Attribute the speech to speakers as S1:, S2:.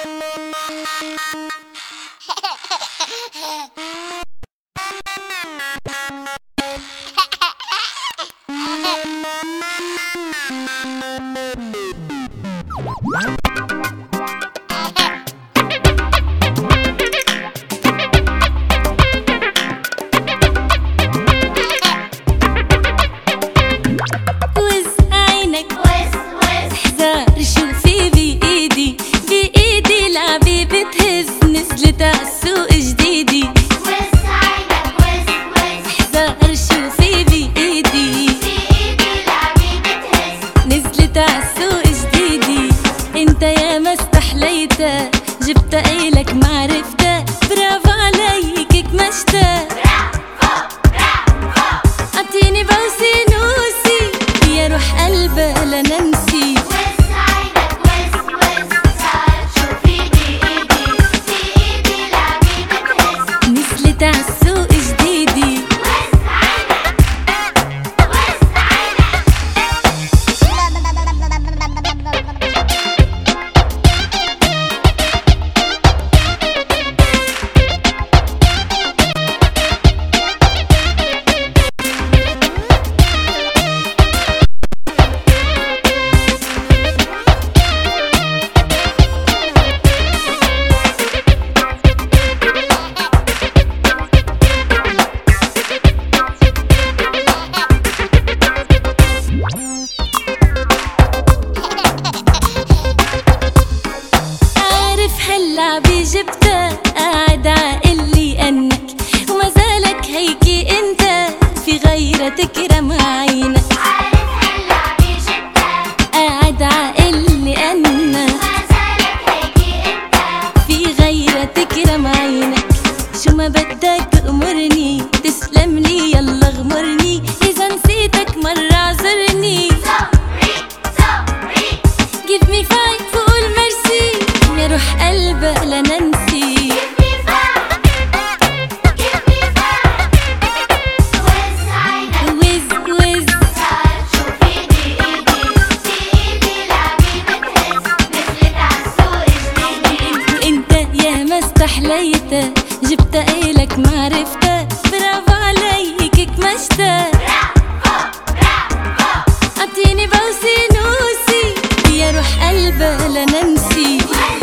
S1: جبت إلك معرفته، برافو عليك كمشته، أعطيني بوسي نوسي يا روح قلبي لا ننسي.
S2: وس عينك وس تعال شوف ايدي في ايدي لعبي بتهز،
S1: نزلت عالسوق جديدي. هاللعبة جبتها قاعد عقلي انك وما زالك هيكي انت في غيرة تكرم عينك.
S2: عارف هاللعبة جبتها
S1: قاعد عقلي انك
S2: وما زالك هيكي انت
S1: في غيرة تكرم عينك. شو ما بدك تأمرني تسلم لي يلا غمرني، إذا نسيتك مرة اعذرني.
S2: sorry
S1: give me five وقول ميرسي يا روح قلبي لا ننسي.
S2: give me five وس عينك
S1: وز
S2: تعال شوف ايدي في ايدي لعبي بتهز، نزلت عالسوق جديدي.
S1: انت يا ما استحليته، جبت إلك معرفته، برافو عليك كمشته، أعطيني بوسي نوسي يا روح قلبي لا ننسي.